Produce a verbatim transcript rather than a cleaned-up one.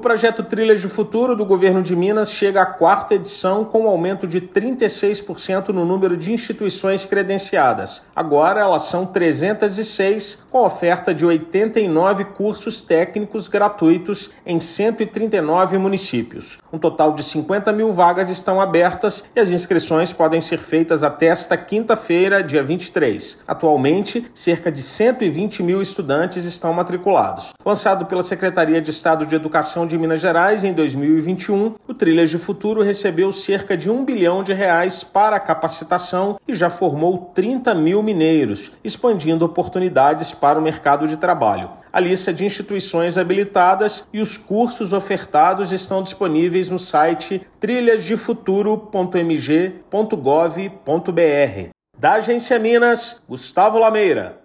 projeto Trilhas de Futuro do Governo de Minas chega à quarta edição com um aumento de trinta e seis por cento no número de instituições credenciadas. Agora elas são trezentas e seis, com oferta de oitenta e nove cursos técnicos gratuitos em cento e trinta e nove municípios. Um total de cinquenta mil vagas estão abertas e as inscrições podem ser feitas até esta quinta-feira, dia vinte e três. Atualmente, cerca de cento e vinte mil estudantes estão matriculados. Lançado pela Secretaria de Estado de Educação de Minas Gerais em dois mil e vinte e um, o Trilhas de Futuro recebeu cerca de um bilhão de reais para a capacitação e já formou trinta mil mineiros, expandindo oportunidades para o mercado de trabalho. A lista de instituições habilitadas e os cursos ofertados estão disponíveis no site trilhas de futuro ponto m g ponto gov ponto b r. Da Agência Minas, Gustavo Lameira.